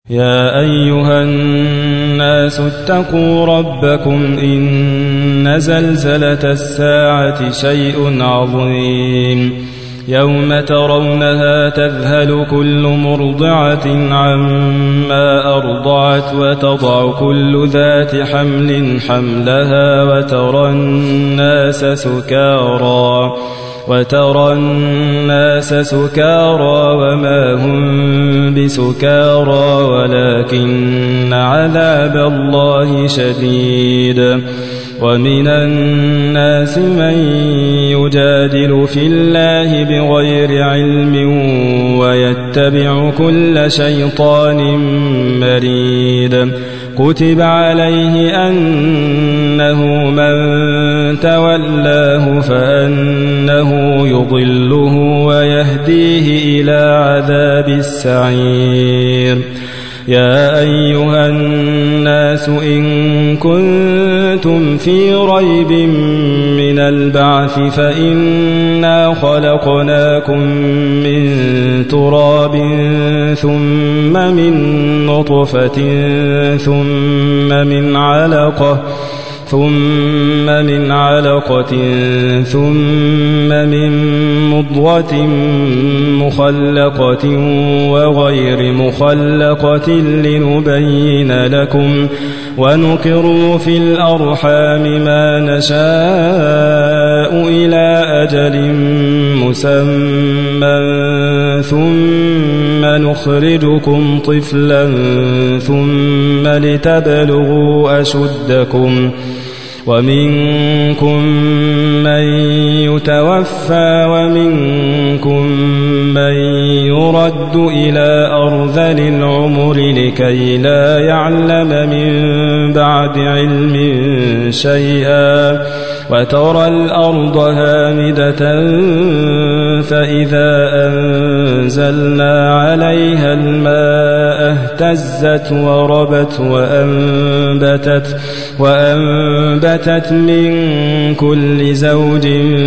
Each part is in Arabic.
يا أيها الناس اتقوا ربكم إن زلزلة الساعة شيء عظيم يوم ترونها تذهل كل مرضعة عما أرضعت وتضع كل ذات حمل حملها وترى الناس سكارى وما هم بسكارى ولكن عذاب الله شديد ومن الناس من يجادل في الله بغير علم ويتبع كل شيطان مريد كتب عليه أنه من تولاه فأنه يضله ويهديه إلى عذاب السعير يا أيها الناس إن كنتم في ريب من البعث فإنا خلقناكم من تراب ثم من نطفة ثم من علقة ثم من مضغة مخلقة وغير مخلقة لنبين لكم ونقر في الأرحام ما نشاء إلى أجل مسمى ثم نخرجكم طفلا ثم لتبلغوا أشدكم ومنكم من يتوفى ومنكم من يرد إلى أرذل العمر لكي لا يعلم من بعد علم شيئا وترى الأرض هامدة فإذا أنزلنا عليها الماء اهتزت وربت وأنبتت من كل زوج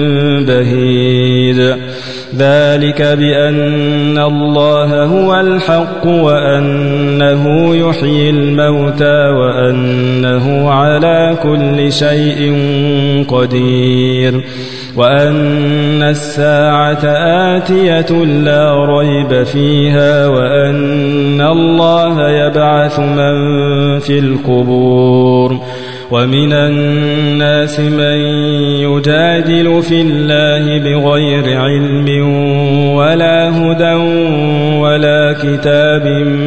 بهيج ذلك بأن الله هو الحق وأنه يحيي الموتى وأنه على كل شيء قدير وأن الساعة آتية لا ريب فيها وأن الله يبعث من في القبور ومن الناس من يجادل في الله بغير علم ولا هدى ولا كتاب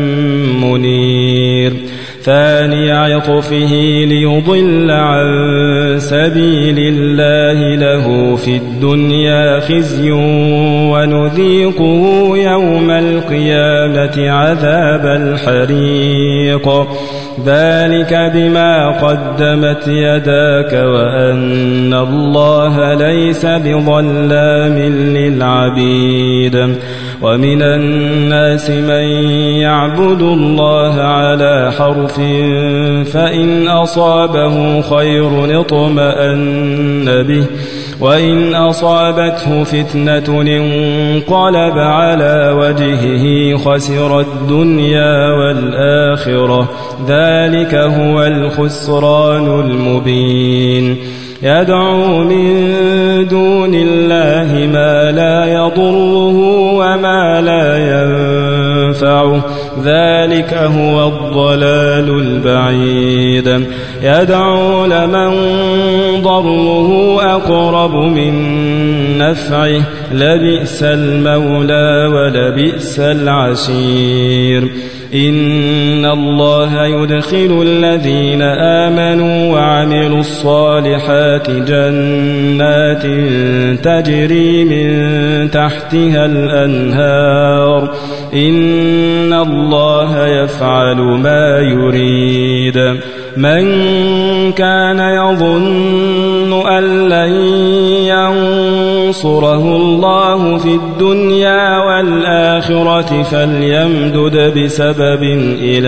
منير ثاني عطفه ليضل عن سبيل الله له في الدنيا خزي ونذيقه يوم القيامة عذاب الحريق ذلك بما قدمت يداك وأن الله ليس بظلام للعبيد ومن الناس من يعبد الله على حرف فإن أصابه خير اطمأن به وإن أصابته فتنة انقلب على وجهه خسر الدنيا والآخرة ذلك هو الخسران المبين يدعو من دون الله ما لا يضره وما لا ينفعه ذلك هو الضلال البعيد يدعو لمن ضره أقرب من نفعه لبئس المولى ولبئس العشير إن الله يدخل الذين آمنوا وعملوا الصالحات جنات تجري من تحتها الأنهار إن الله يفعل ما يريد من كان يظن أن لن ينصره الله في الدنيا والآخرة فليمدد بسبب إلى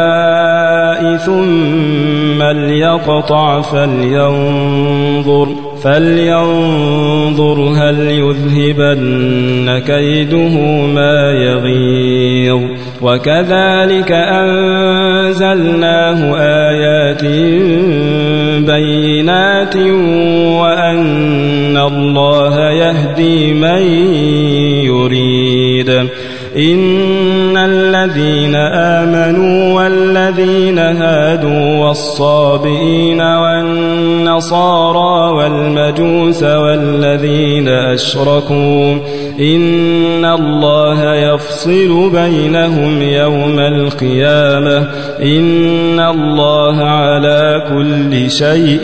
السماء ثم ليقطع فلينظر هل يذهبن كيده ما يغيظ وكذلك أنزلناه آيات بينات وأن الله يهدي من يريد إن الذين آمنوا والذين هادوا والصابئين والنصارى والمجوس والذين أشركوا إن الله يفصل بينهم يوم القيامة إن الله على كل شيء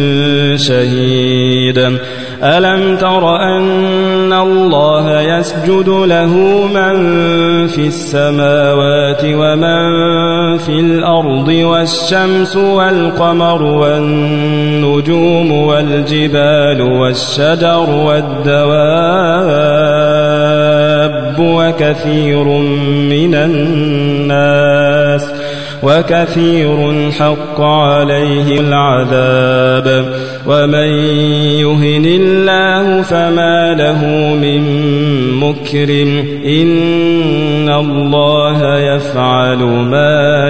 شهيد ألم تر أن الله يسجد له من في السماوات ومن في الأرض والشمس والقمر والنجوم والجبال والشجر والدواب وكثير حق عليه العذاب ومن يهن الله فما له من مكرم إن الله يفعل ما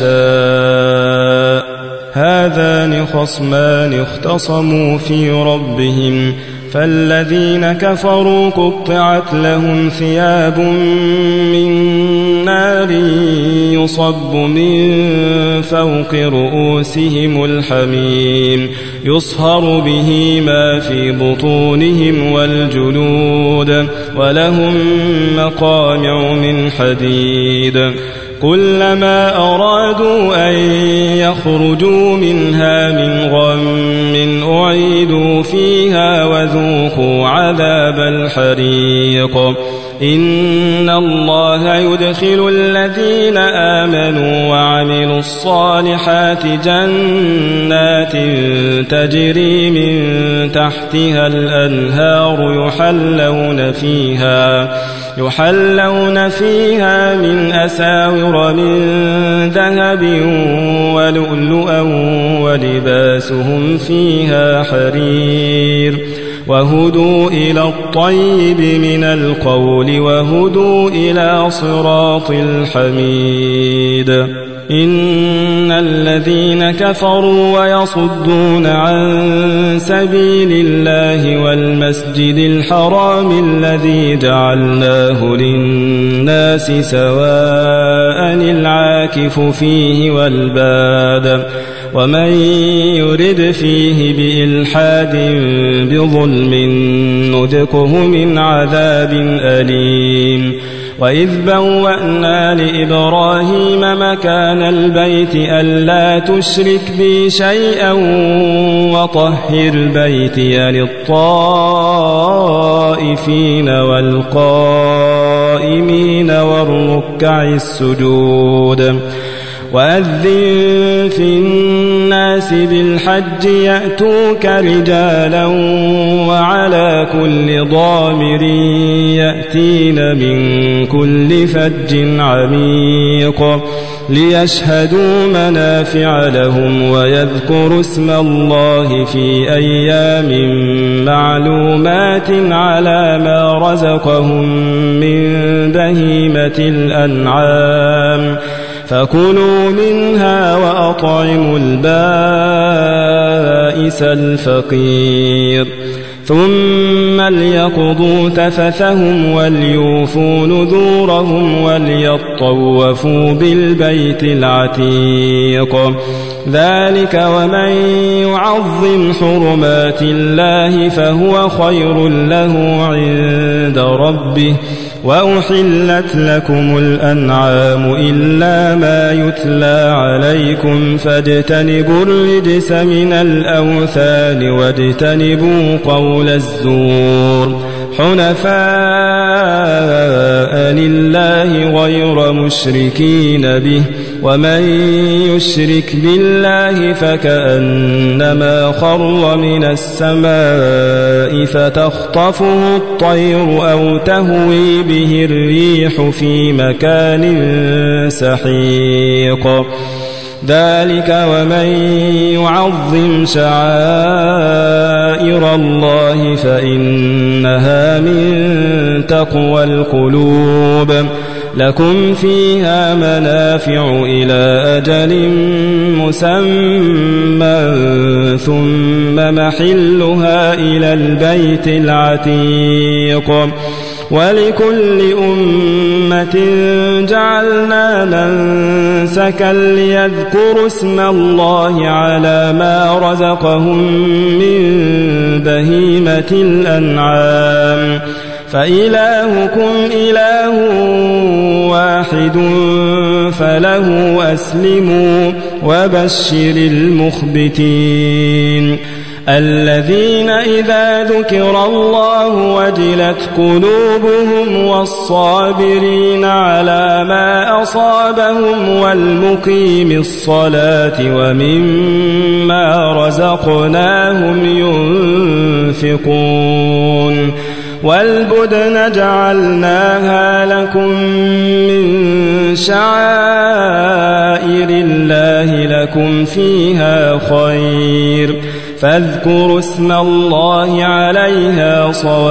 يشاء هذان خصمان اختصموا في ربهم فالذين كفروا قطعت لهم ثياب من نار يصب من فوق رؤوسهم الحميم يصهر به ما في بطونهم والجلود ولهم مقامع من حديد كلما أرادوا أن يخرجوا منها من غم أعيدوا فيها وذوقوا عذاب الحريق إن الله يدخل الذين آمنوا وعملوا الصالحات جنات تجري من تحتها الأنهار يحلون فيها من أساور من ذهب ولؤلؤا ولباسهم فيها حرير وهدوا إلى الطيب من القول وهدوا إلى صراط الحميد إن الذين كفروا ويصدون عن سبيل الله والمسجد الحرام الذي جعلناه للناس سواء العاكف فيه والباد ومن يرد فيه بإلحاد بظلم نذقه من عذاب أليم وإذ بوأنا لإبراهيم مكان البيت ألا تشرك بي شيئا وطهر بيتي للطائفين والقائمين والركع السجود وأذن في الناس بالحج يأتوك رجالا وعلى كل ضامر يأتين من كل فج عميق ليشهدوا منافع لهم ويذكروا اسم الله في أيام معلومات على ما رزقهم من بهيمة الأنعام فكلوا منها وأطعموا البائس الفقير ثم ليقضوا تفثهم وليوفوا نذورهم وليطوفوا بالبيت العتيق ذلك ومن يعظم حرمات الله فهو خير له عند ربه وأحلت لكم الأنعام إلا ما يتلى عليكم فاجتنبوا الرجس من الأوثان واجتنبوا قول الزور حنفاء لله غير مشركين به ومن يشرك بالله فكأنما خر من السماء فتخطفه الطير أو تهوي به الريح في مكان سحيق ذلك ومن يعظم شعائر شعائر الله فإنها من تقوى القلوب لكم فيها منافع إلى أجل مسمى ثم محلها إلى البيت العتيق ولكل أمة جعلنا منسكا ليذكروا اسم الله على ما رزقهم من بهيمة الأنعام فإلهكم إله واحد فله أسلموا وبشر المخبتين الذين إذا ذكر الله وجلت قلوبهم والصابرين على ما أصابهم والمقيم الصلاة ومما رزقناهم ينفقون والبدن جعلناها لكم من شعائر الله لكم فيها خير فاذكروا اسم الله عليها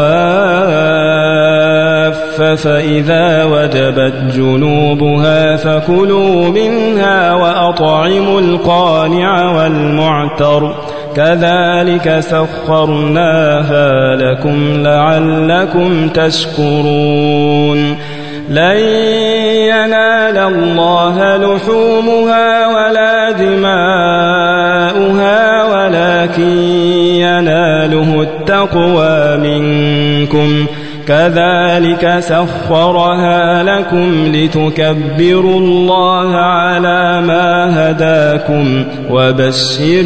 صواف فإذا وجبت جنوبها فكلوا منها وأطعموا القانع والمعتر كذلك سخرناها لكم لعلكم تشكرون لن ينال الله لحومها ولا دماؤها ولكن يناله التقوى منكم كذلك سخرها لكم لتكبروا الله على ما هداكم وبشر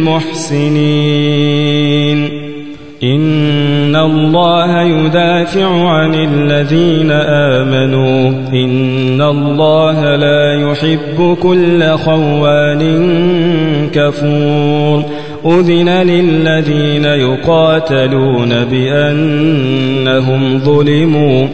المحسنين إن الله يدافع عن الذين آمنوا إن الله لا يحب كل خوان كفور أذن للذين يقاتلون بأنهم ظلموا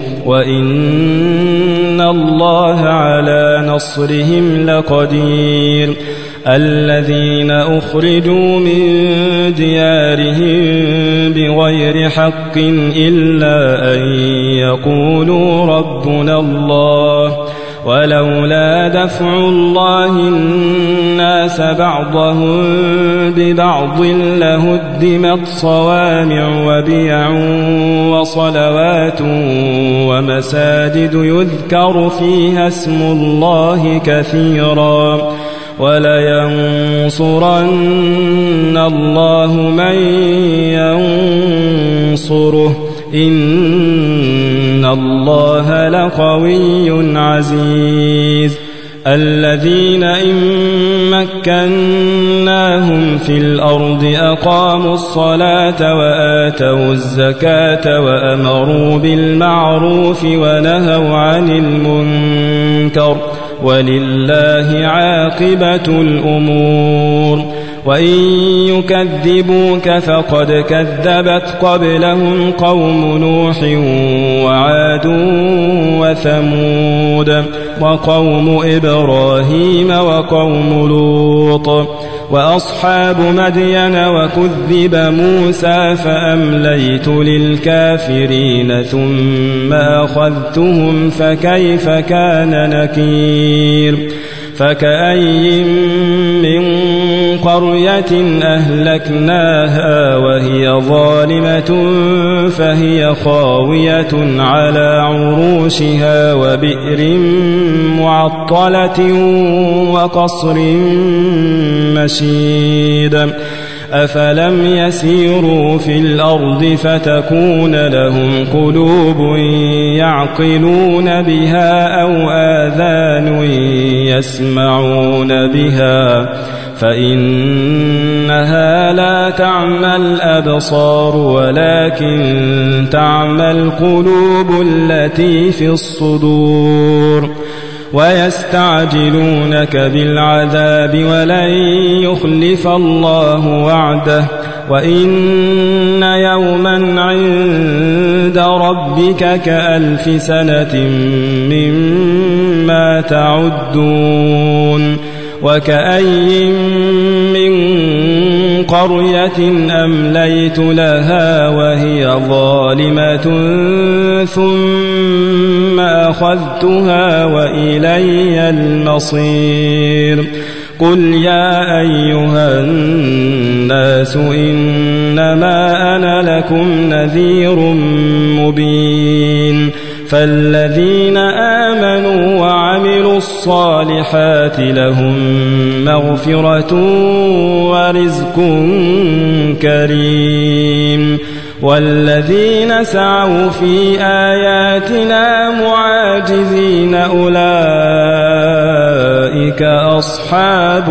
وإن الله على نصرهم لقدير الذين أخرجوا من ديارهم بغير حق إلا أن يقولوا ربنا الله ولولا دفع الله الناس بعضهم ببعض لهدمت صوامع وبيع وصلوات ومساجد يذكر فيها اسم الله كثيرا ولينصرن الله من ينصره إن الله لقوي عزيز الذين إن مكناهم في الأرض أقاموا الصلاة وآتوا الزكاة وأمروا بالمعروف ونهوا عن المنكر ولله عاقبة الأمور وإن يكذبوك فقد كذبت قبلهم قوم نوح وعاد وثمود وقوم إبراهيم وقوم لوط وأصحاب مدين وكذب موسى فأمليت للكافرين ثم أخذتهم فكيف كان نكير فكأي من قرية أهلكناها وهي ظالمة فهي خاوية على عروشها وبئر معطلة وقصر مشيد أفلم يسيروا في الأرض فتكون لهم قلوب يعقلون بها أو آذان يسمعون بها فإنها لا تعمى الأبصار ولكن تعمى القلوب التي في الصدور ويستعجلونك بالعذاب ولن يخلف الله وعده وإن يوما عند ربك كألف سنة مما تعدون وكأي من قرية أمليت لها وهي ظالمة ثم أخذتها وإلي المصير قل يا أيها الناس إنما أنا لكم نذير مبين فالذين آمنوا وعملوا الصالحات لهم مغفرة ورزق كريم والذين سعوا في آياتنا معاجزين أولئك أصحاب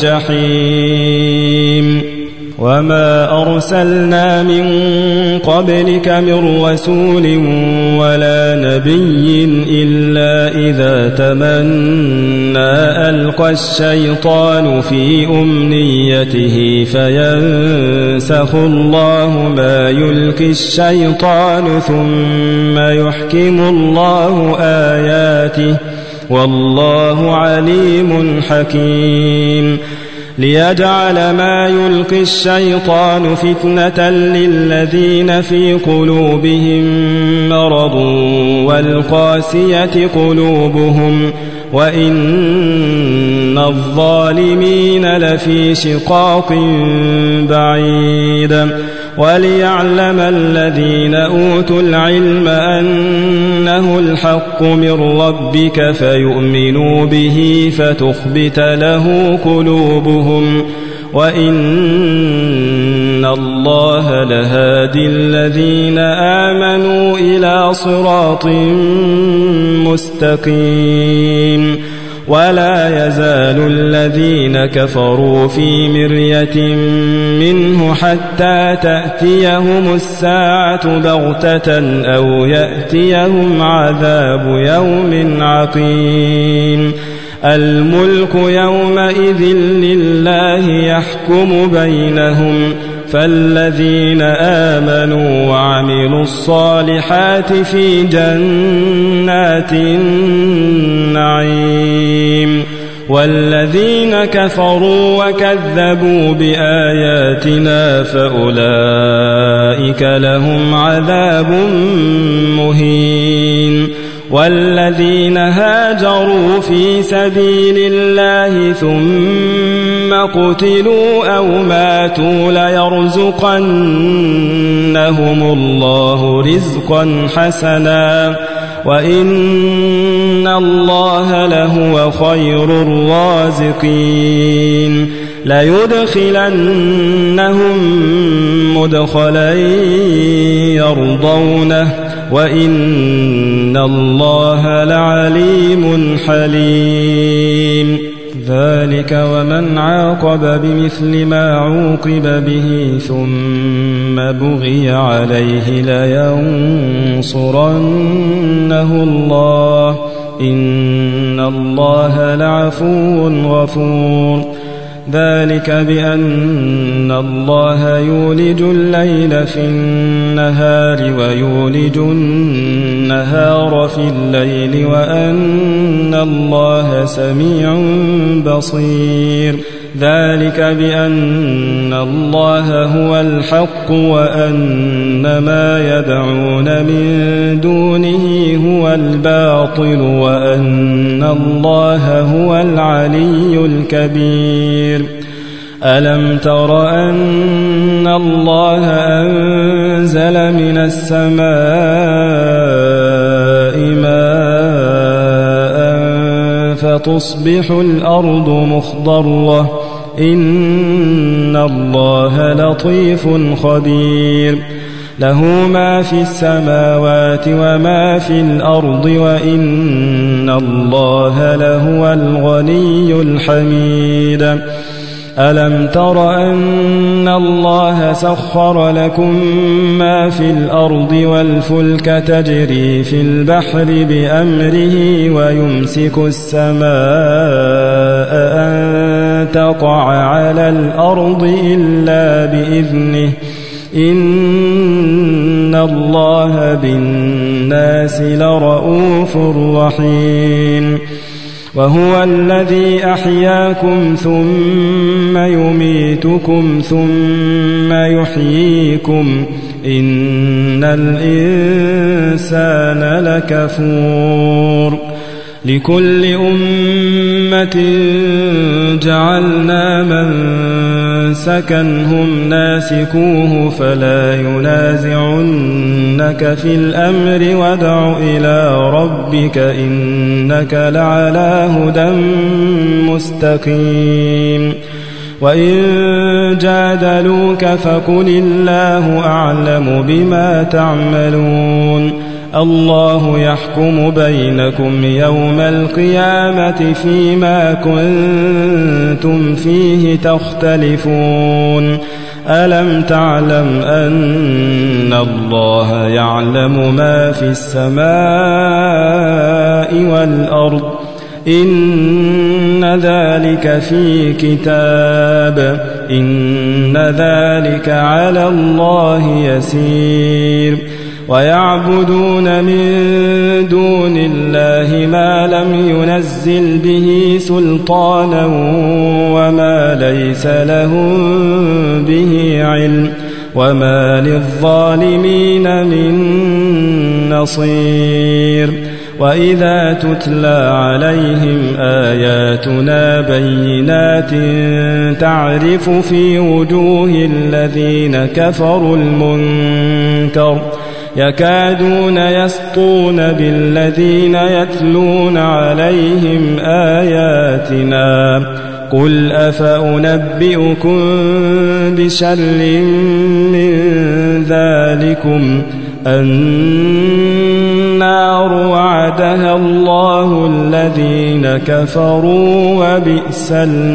الجحيم وما أرسلنا من قبلك من رسول ولا نبي إلا إذا تمنى ألقى الشيطان في أمنيته فينسخ الله ما يلقي الشيطان ثم يحكم الله آياته والله عليم حكيم ليجعل ما يلقي الشيطان فتنة للذين في قلوبهم مرض والقاسية قلوبهم وإن الظالمين لفي شقاق بعيد وليعلم الذين أوتوا العلم أنه الحق من ربك فيؤمنوا به فتخبت له قلوبهم وإن الله لهادي الذين آمنوا إلى صراط مستقيم ولا يزال الذين كفروا في مرية منه حتى تأتيهم الساعة بغتة أو يأتيهم عذاب يوم عقيم الملك يومئذ لله يحكم بينهم فالذين آمنوا وعملوا الصالحات في جنات النعيم والذين كفروا وكذبوا بآياتنا فأولئك لهم عذاب مهين والذين هاجروا في سبيل الله ثم قتلوا أو ماتوا ليرزقنهم الله رزقا حسنا وإن الله لهو خير الرازقين ليدخلنهم مدخلا يرضونه وإن الله لعليم حليم ذلك ومن عاقب بمثل ما عوقب به ثم بغي عليه لينصرنه الله إن الله لعفو غفور ذلك بأن الله يولج الليل في النهار ويولج النهار في الليل وأن الله سميع بصير ذلك بأن الله هو الحق وأن ما يدعون من دونه هو الباطل وأن الله هو العلي الكبير ألم تر أن الله أنزل من السماء ماء فتصبح الأرض مخضرة إن الله لطيف خبير له ما في السماوات وما في الأرض وإن الله لهو الغني الحميد ألم تر أن الله سخر لكم ما في الأرض والفلك تجري في البحر بأمره ويمسك السماء أن تقع على الأرض إلا بإذنه إن الله بالناس لرؤوف رحيم وهو الذي أحياكم ثم يميتكم ثم يحييكم إن الإنسان لكفور لكل أمة جعلنا منسكا هم ناسكوه فلا ينازعنك في الأمر وادع إلى ربك إنك لعلى هدى مستقيم وإن جادلوك فقل الله أعلم بما تعملون الله يحكم بينكم يوم القيامة فيما كنتم فيه تختلفون ألم تعلم أن الله يعلم ما في السماء والأرض إن ذلك في كتاب إن ذلك على الله يسير ويعبدون من دون الله ما لم ينزل به سلطانا وما ليس لهم به علم وما للظالمين من نصير وإذا تتلى عليهم آياتنا بينات تعرف في وجوه الذين كفروا المنكر يكادون يسطون بالذين يتلون عليهم آياتنا قل أفأنبئكم بشر من ذلكم النار وعدها الله الذين كفروا وبئس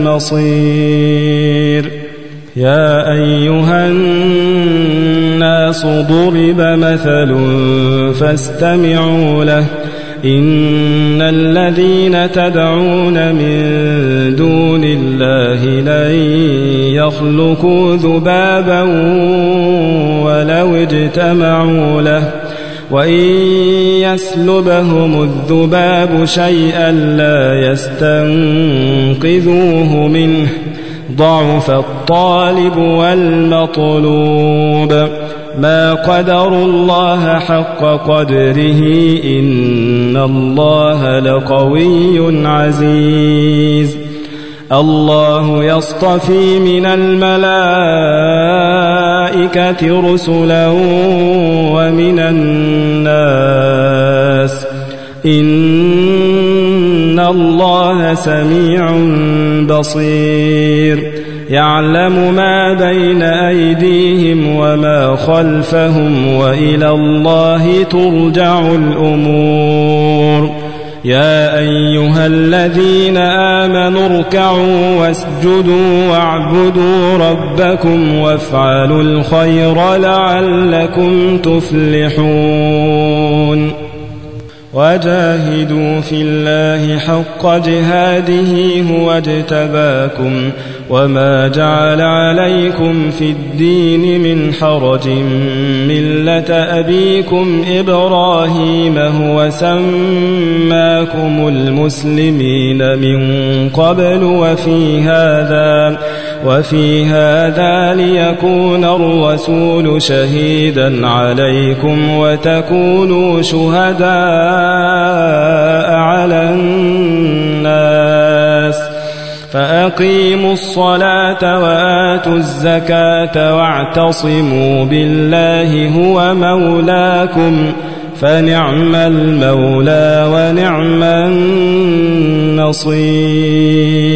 المصير يا أيها الناس ضرب مثل فاستمعوا له إن الذين تدعون من دون الله لن يخلقوا ذبابا ولو اجتمعوا له وإن يسلبهم الذباب شيئا لا يستنقذوه منه ضعف الطالب والمطلوب ما قدروا الله حق قدره إن الله لقوي عزيز الله يصطفي من الملائكة رسلا ومن الناس إن الله سميع بصير يعلم ما بين أيديهم وما خلفهم وإلى الله ترجع الأمور يا أيها الذين آمنوا اركعوا واسجدوا واعبدوا ربكم وافعلوا الخير لعلكم تفلحون وجاهدوا في الله حق جهاده هو اجتباكم وما جعل عليكم في الدين من حرج ملة أبيكم إبراهيم هو سماكم المسلمين من قبل وفي هذا ليكون الرسول شهيدا عليكم وتكونوا شهداء على الناس فأقيموا الصلاة وآتوا الزكاة واعتصموا بالله هو مولاكم فنعم المولى ونعم النصير